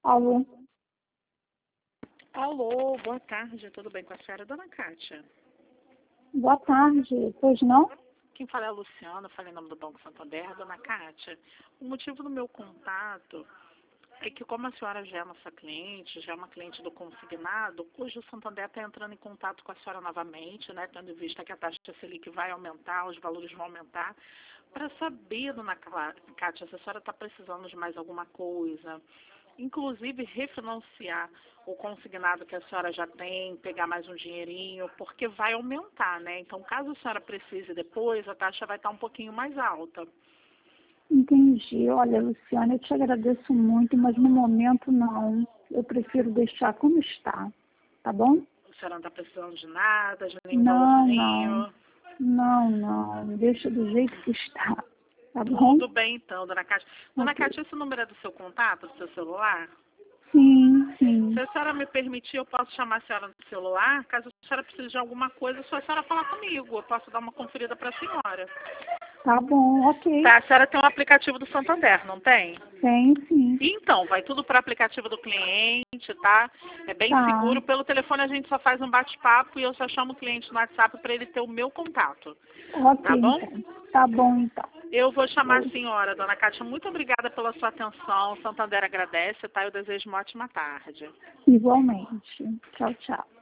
Alô? Alô, boa tarde, tudo bem com a senhora, dona Kátia? Boa tarde, pois não? Quem fala é a Luciana, falei em nome do Banco Santander. Dona Kátia, o motivo do meu contato é que, como a senhora já é nossa cliente, já é uma cliente do consignado, hoje o Santander está entrando em contato com a senhora novamente, né, tendo em vista que a taxa Selic vai aumentar, os valores vão aumentar, para saber, dona Kátia, se a senhora está precisando de mais alguma coisa, inclusive refinanciar o consignado que a senhora já tem, pegar mais um dinheirinho, porque vai aumentar, né? Então, caso a senhora precise depois, a taxa vai estar um pouquinho mais alta. Entendi. Olha, Luciana, eu te agradeço muito, mas no momento não. Eu prefiro deixar como está, tá bom? A senhora não está precisando de nada, de nenhum Não, não. valorzinho. Não. Deixa do jeito que está, tá bom? Tudo bem, então, dona Kátia. Dona Ok. Kátia, esse número é do seu contato, do seu celular? Sim. Se a senhora me permitir, eu posso chamar a senhora no celular. Caso a senhora precise de alguma coisa, é só a senhora falar comigo. Eu posso dar uma conferida para a senhora. Tá bom, ok. Tá, a senhora tem um aplicativo do Santander, não tem? Tem sim. Então, vai tudo para o aplicativo do cliente, tá? É bem Tá. seguro. Pelo telefone a gente só faz um bate-papo e eu só chamo o cliente no WhatsApp para ele ter o meu contato. Ok, Tá bom? então. Tá bom, então. Eu vou chamar a Oi. senhora, dona Kátia. Muito obrigada pela sua atenção. O Santander agradece, tá? Eu desejo uma ótima tarde. Igualmente. Tchau, tchau.